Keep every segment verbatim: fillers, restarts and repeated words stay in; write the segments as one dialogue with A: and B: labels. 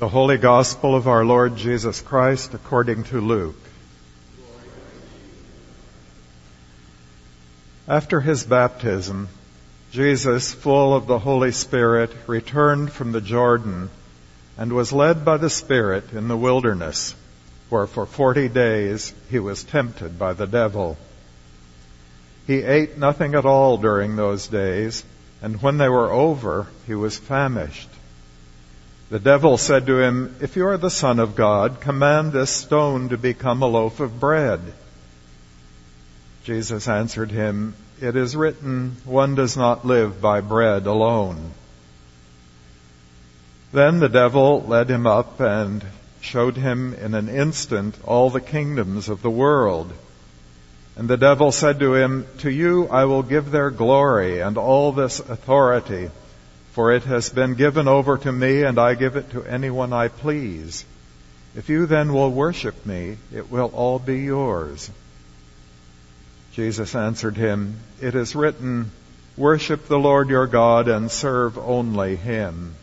A: The Holy Gospel of our Lord Jesus Christ according to Luke. After his baptism, Jesus, full of the Holy Spirit, returned from the Jordan and was led by the Spirit in the wilderness, where for forty days he was tempted by the devil. He ate nothing at all during those days, and when they were over, he was famished. The devil said to him, "If you are the Son of God, command this stone to become a loaf of bread." Jesus answered him, "It is written, one does not live by bread alone." Then the devil led him up and showed him in an instant all the kingdoms of the world. And the devil said to him, "To you I will give their glory and all this authority, for it has been given over to me, and I give it to anyone I please. If you then will worship me, it will all be yours." Jesus answered him, "It is written, worship the Lord your God and serve only him."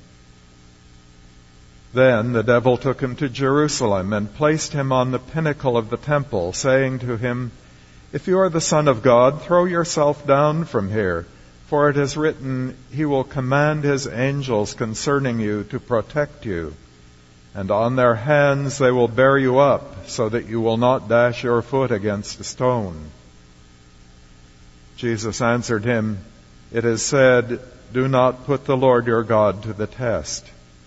A: Then the devil took him to Jerusalem and placed him on the pinnacle of the temple, saying to him, "If you are the Son of God, throw yourself down from here. For it is written, he will command his angels concerning you to protect you, and on their hands they will bear you up, so that you will not dash your foot against a stone." Jesus answered him, "It is said, do not put the Lord your God to the test."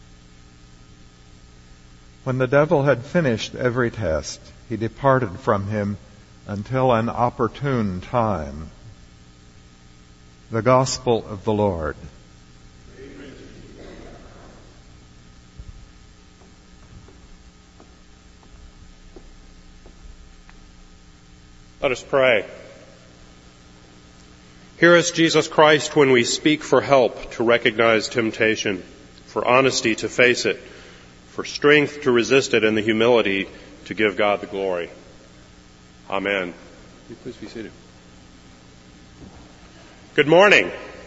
A: When the devil had finished every test, he departed from him until an opportune time. The Gospel of the Lord.
B: Let us pray. Hear us, Jesus Christ, when we speak for help to recognize temptation, for honesty to face it, for strength to resist it, and the humility to give God the glory. Amen. Will you please be seated? Good morning.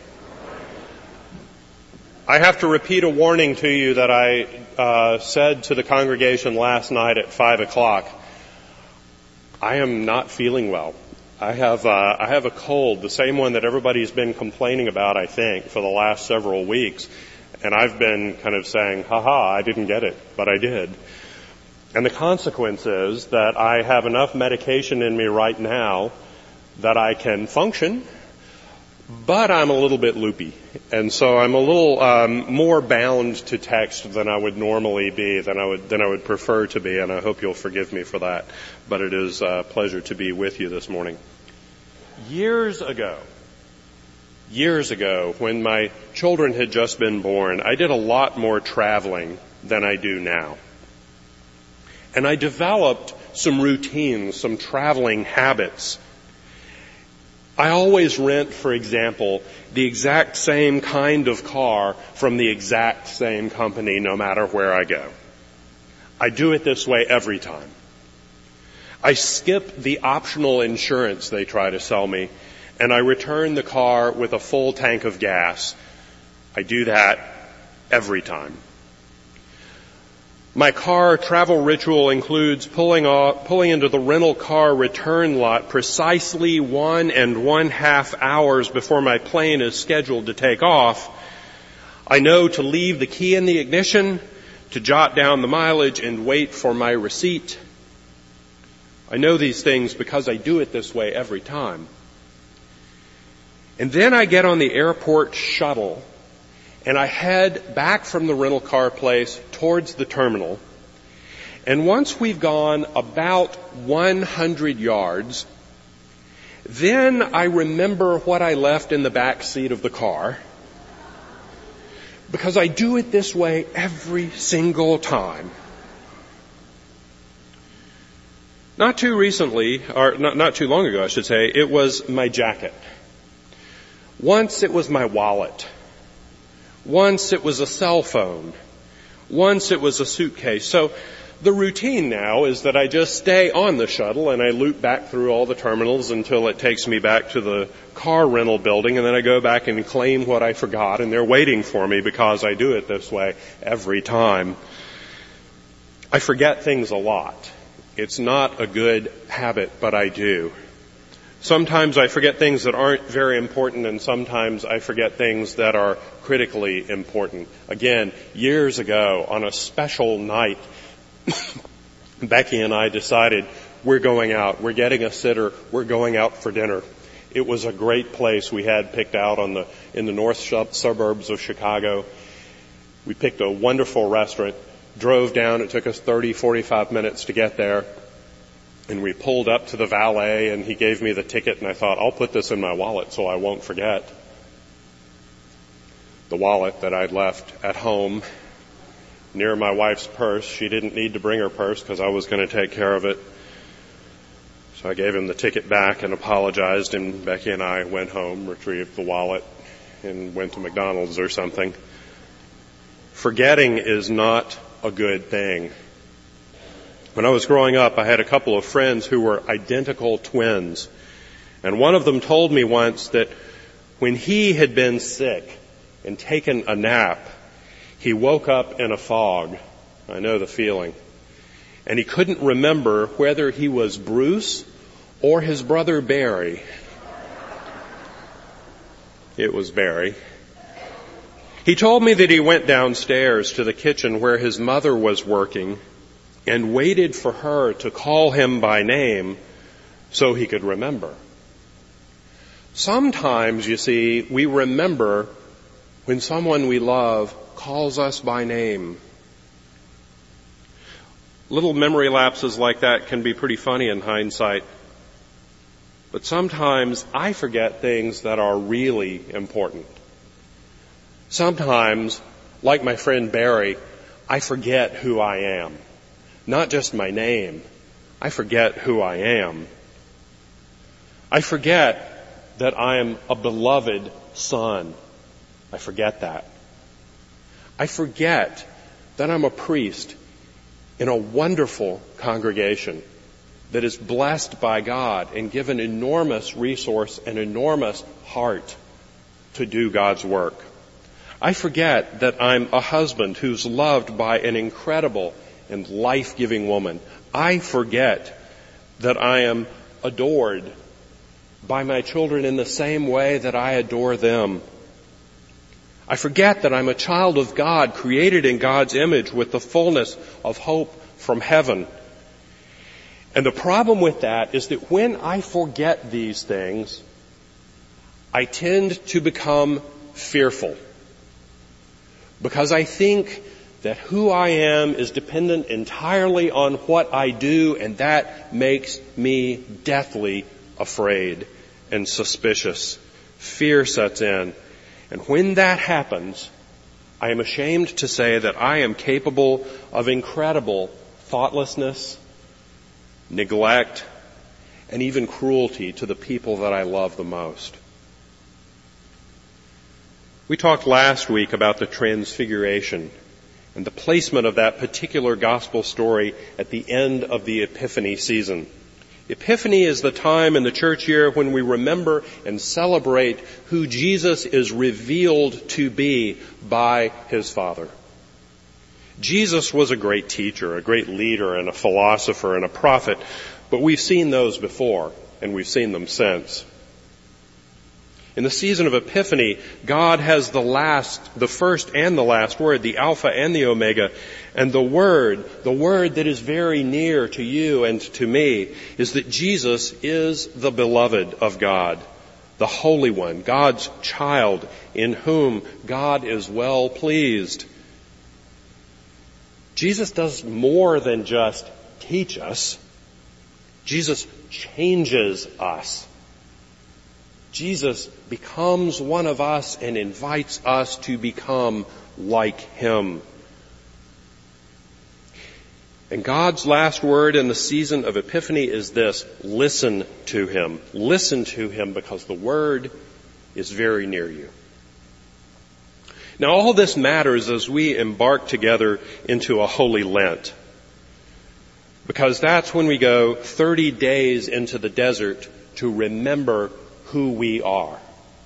B: I have to repeat a warning to you that I uh, said to the congregation last night at five o'clock. I am not feeling well. I have uh, I have a cold, the same one that everybody's been complaining about, I think, for the last several weeks. And I've been kind of saying, ha-ha, I didn't get it, but I did. And the consequence is that I have enough medication in me right now that I can function, but I'm a little bit loopy, and so I'm a little um, more bound to text than I would normally be, than I would than I would prefer to be, and I hope you'll forgive me for that. But it is a pleasure to be with you this morning. Years ago, years ago, when my children had just been born, I did a lot more traveling than I do now, and I developed some routines, some traveling habits. I always rent, for example, the exact same kind of car from the exact same company no matter where I go. I do it this way every time. I skip the optional insurance they try to sell me, and I return the car with a full tank of gas. I do that every time. My car travel ritual includes pulling off, pulling into the rental car return lot precisely one and one half hours before my plane is scheduled to take off. I know to leave the key in the ignition, to jot down the mileage, and wait for my receipt. I know these things because I do it this way every time. And then I get on the airport shuttle, and I head back from the rental car place towards the terminal. And once we've gone about one hundred yards, then I remember what I left in the back seat of the car, because I do it this way every single time. Not too recently, or not, not too long ago, I should say, it was my jacket. Once it was my wallet. Once it was a cell phone. Once it was a suitcase. So the routine now is that I just stay on the shuttle and I loop back through all the terminals until it takes me back to the car rental building, and then I go back and claim what I forgot, and they're waiting for me because I do it this way every time. I forget things a lot. It's not a good habit, but I do. Sometimes I forget things that aren't very important, and sometimes I forget things that are critically important. Again, years ago, on a special night, Becky and I decided we're going out. We're getting a sitter. We're going out for dinner. It was a great place we had picked out on the in the north suburbs of Chicago. We picked a wonderful restaurant, drove down. It took us thirty, forty-five minutes to get there. And we pulled up to the valet, and he gave me the ticket, and I thought, I'll put this in my wallet so I won't forget. The wallet that I'd left at home near my wife's purse. She didn't need to bring her purse because I was going to take care of it. So I gave him the ticket back and apologized, and Becky and I went home, retrieved the wallet, and went to McDonald's or something. Forgetting is not a good thing. When I was growing up, I had a couple of friends who were identical twins. And one of them told me once that when he had been sick and taken a nap, he woke up in a fog. I know the feeling. And he couldn't remember whether he was Bruce or his brother Barry. It was Barry. He told me that he went downstairs to the kitchen where his mother was working and waited for her to call him by name so he could remember. Sometimes, you see, we remember when someone we love calls us by name. Little memory lapses like that can be pretty funny in hindsight. But sometimes I forget things that are really important. Sometimes, like my friend Barry, I forget who I am. Not just my name. I forget who I am. I forget that I am a beloved son. I forget that. I forget that I'm a priest in a wonderful congregation that is blessed by God and given enormous resource and enormous heart to do God's work. I forget that I'm a husband who's loved by an incredible and life-giving woman. I forget that I am adored by my children in the same way that I adore them. I forget that I'm a child of God, created in God's image with the fullness of hope from heaven. And the problem with that is that when I forget these things, I tend to become fearful. Because I think that who I am is dependent entirely on what I do, and that makes me deathly afraid and suspicious. Fear sets in. And when that happens, I am ashamed to say that I am capable of incredible thoughtlessness, neglect, and even cruelty to the people that I love the most. We talked last week about the Transfiguration and the placement of that particular gospel story at the end of the Epiphany season. Epiphany is the time in the church year when we remember and celebrate who Jesus is revealed to be by his Father. Jesus was a great teacher, a great leader, and a philosopher, and a prophet, but we've seen those before, and we've seen them since. In the season of Epiphany, God has the last, the first and the last word, the Alpha and the Omega. And the word, the word that is very near to you and to me, is that Jesus is the beloved of God, the Holy One, God's child, in whom God is well pleased. Jesus does more than just teach us. Jesus changes us. Jesus becomes one of us and invites us to become like him. And God's last word in the season of Epiphany is this: listen to him. Listen to him, because the word is very near you. Now, all this matters as we embark together into a Holy Lent, because that's when we go thirty days into the desert to remember who we are.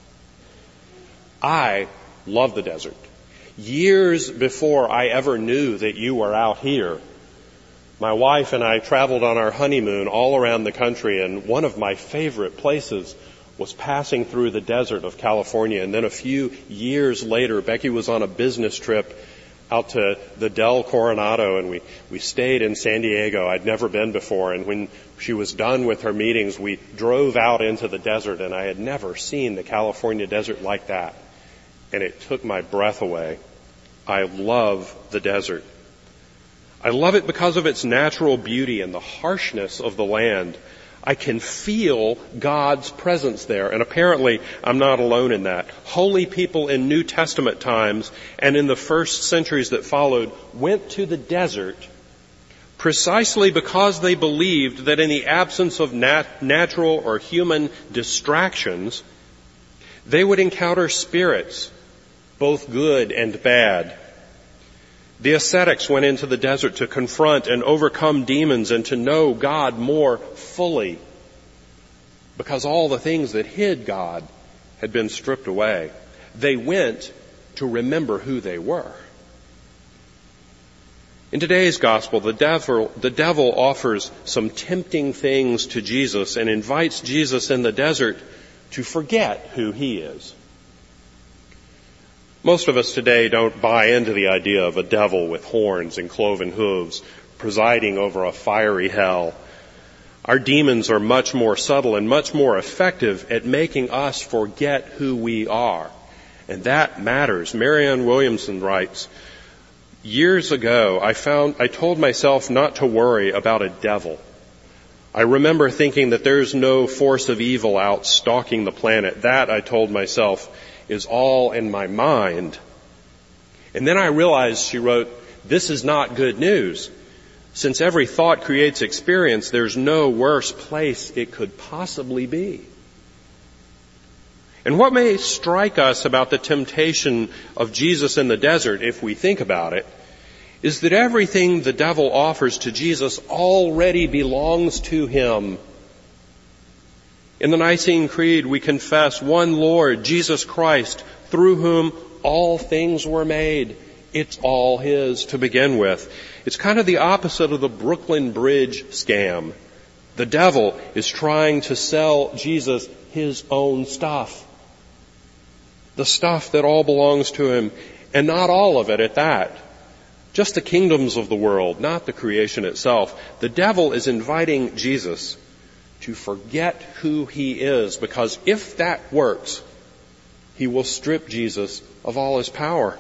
B: I love the desert. Years before I ever knew that you were out here, My wife and I traveled on our honeymoon all around the country, and one of my favorite places was passing through the desert of California. And then a few years later, Becky was on a business trip out to the Del Coronado, and we, we stayed in San Diego. I'd never been before, and when she was done with her meetings, we drove out into the desert, and I had never seen the California desert like that. And it took my breath away. I love the desert. I love it because of its natural beauty and the harshness of the land. I can feel God's presence there, and apparently I'm not alone in that. Holy people in New Testament times and in the first centuries that followed went to the desert precisely because they believed that in the absence of nat- natural or human distractions, they would encounter spirits, both good and bad. The ascetics went into the desert to confront and overcome demons and to know God more fully, because all the things that hid God had been stripped away. They went to remember who they were. In today's gospel, the devil, the devil offers some tempting things to Jesus and invites Jesus in the desert to forget who he is. Most of us today don't buy into the idea of a devil with horns and cloven hooves presiding over a fiery hell. Our demons are much more subtle and much more effective at making us forget who we are. And that matters. Marianne Williamson writes, years ago, I found, I told myself not to worry about a devil. I remember thinking that there's no force of evil out stalking the planet. That, I told myself, is all in my mind. And then I realized, she wrote, this is not good news. Since every thought creates experience, there's no worse place it could possibly be. And what may strike us about the temptation of Jesus in the desert, if we think about it, is that everything the devil offers to Jesus already belongs to him. In the Nicene Creed, we confess one Lord, Jesus Christ, through whom all things were made. It's all his to begin with. It's kind of the opposite of the Brooklyn Bridge scam. The devil is trying to sell Jesus his own stuff. The stuff that all belongs to him, and not all of it at that. Just the kingdoms of the world, not the creation itself. The devil is inviting Jesus to forget who he is, because if that works, he will strip Jesus of all his power.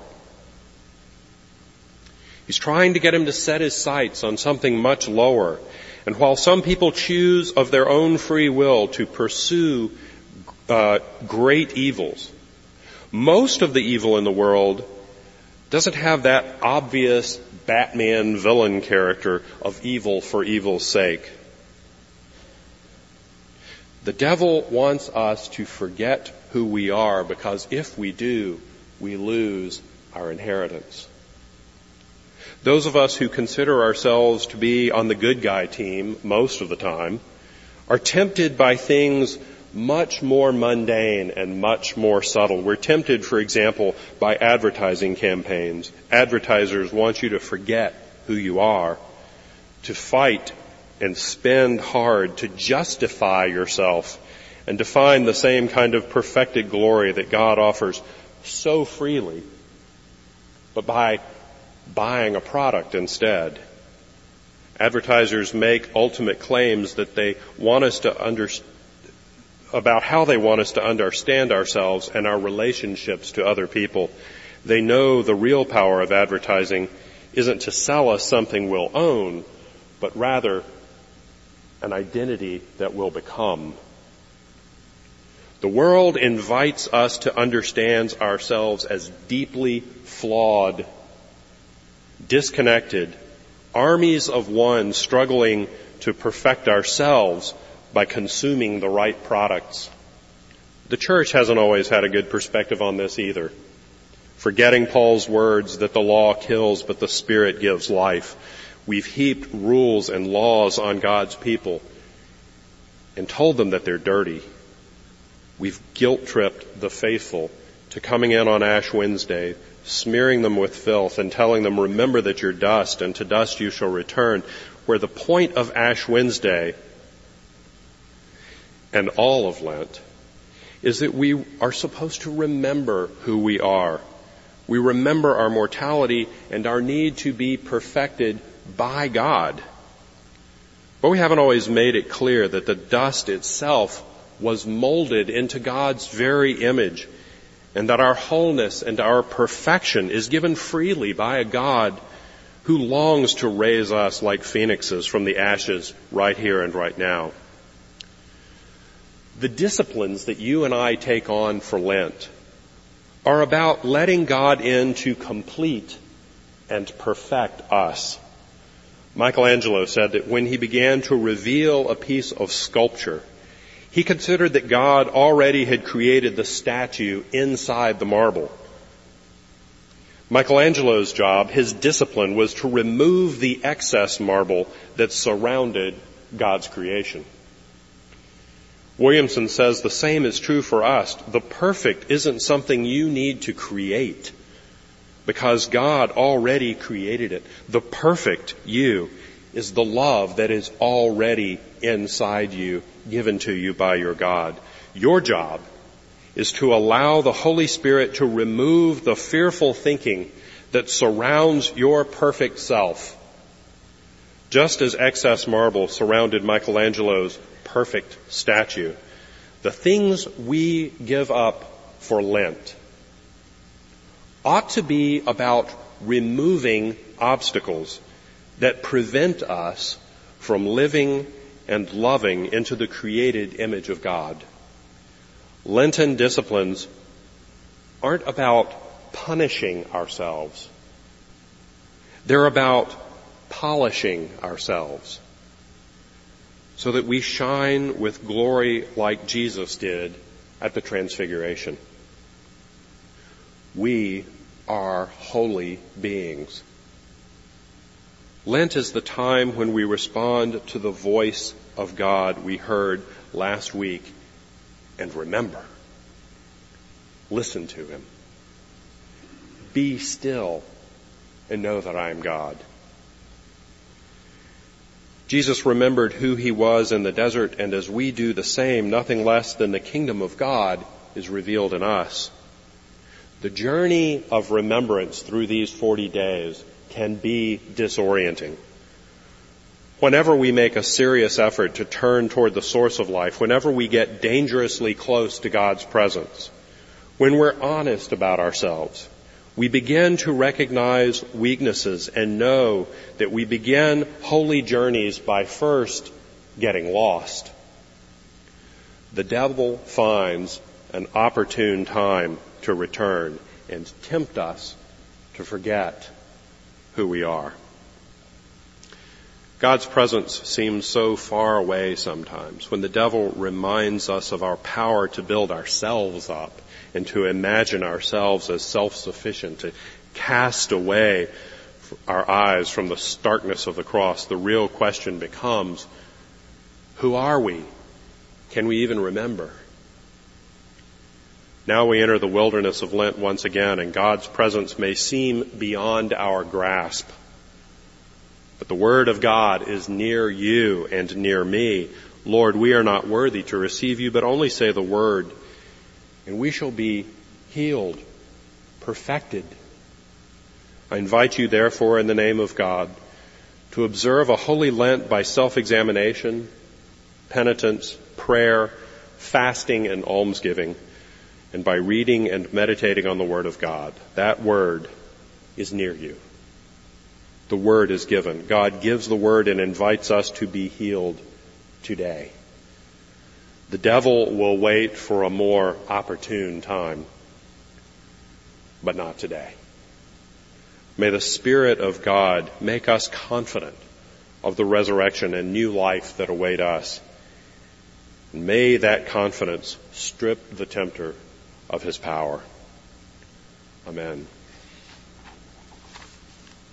B: He's trying to get him to set his sights on something much lower. And while some people choose of their own free will to pursue uh, great evils, most of the evil in the world doesn't have that obvious Batman villain character of evil for evil's sake. The devil wants us to forget who we are, because if we do, we lose our inheritance. Those of us who consider ourselves to be on the good guy team most of the time are tempted by things much more mundane and much more subtle. We're tempted, for example, by advertising campaigns. Advertisers want you to forget who you are, to fight and spend hard to justify yourself and to find the same kind of perfected glory that God offers so freely, but by buying a product instead. Advertisers make ultimate claims that they want us to understand about how they want us to understand ourselves and our relationships to other people. They know the real power of advertising isn't to sell us something we'll own, but rather an identity that we'll become. The world invites us to understand ourselves as deeply flawed, disconnected, armies of one struggling to perfect ourselves by consuming the right products. The church hasn't always had a good perspective on this either. Forgetting Paul's words that the law kills but the Spirit gives life, we've heaped rules and laws on God's people and told them that they're dirty. We've guilt-tripped the faithful to coming in on Ash Wednesday, smearing them with filth and telling them, remember that you're dust and to dust you shall return, where the point of Ash Wednesday and all of Lent is that we are supposed to remember who we are. We remember our mortality and our need to be perfected by God. But we haven't always made it clear that the dust itself was molded into God's very image, and that our wholeness and our perfection is given freely by a God who longs to raise us like phoenixes from the ashes right here and right now. The disciplines that you and I take on for Lent are about letting God in to complete and perfect us. Michelangelo said that when he began to reveal a piece of sculpture, he considered that God already had created the statue inside the marble. Michelangelo's job, his discipline, was to remove the excess marble that surrounded God's creation. Williamson says the same is true for us. The perfect isn't something you need to create, because God already created it. The perfect you is the love that is already inside you, given to you by your God. Your job is to allow the Holy Spirit to remove the fearful thinking that surrounds your perfect self, just as excess marble surrounded Michelangelo's perfect statue. The things we give up for Lent ought to be about removing obstacles that prevent us from living and loving into the created image of God. Lenten disciplines aren't about punishing ourselves. They're about polishing ourselves so that we shine with glory like Jesus did at the Transfiguration. We are holy beings. Lent is the time when we respond to the voice of God we heard last week and remember. Listen to Him. Be still and know that I am God. Jesus remembered who He was in the desert, and as we do the same, nothing less than the kingdom of God is revealed in us. The journey of remembrance through these forty days can be disorienting. Whenever we make a serious effort to turn toward the source of life, whenever we get dangerously close to God's presence, when we're honest about ourselves, we begin to recognize weaknesses and know that we begin holy journeys by first getting lost. The devil finds an opportune time to return and tempt us to forget who we are. God's presence seems so far away sometimes when the devil reminds us of our power to build ourselves up and to imagine ourselves as self-sufficient, to cast away our eyes from the starkness of the cross. The real question becomes, who are we? Can we even remember? Now we enter the wilderness of Lent once again, and God's presence may seem beyond our grasp. But the Word of God is near you and near me. Lord, we are not worthy to receive you, but only say the word, and we shall be healed, perfected. I invite you, therefore, in the name of God, to observe a holy Lent by self-examination, penitence, prayer, fasting, and almsgiving, and by reading and meditating on the Word of God. That Word is near you. The Word is given. God gives the Word and invites us to be healed today. The devil will wait for a more opportune time, but not today. May the Spirit of God make us confident of the resurrection and new life that await us. And may that confidence strip the tempter of his power. Amen.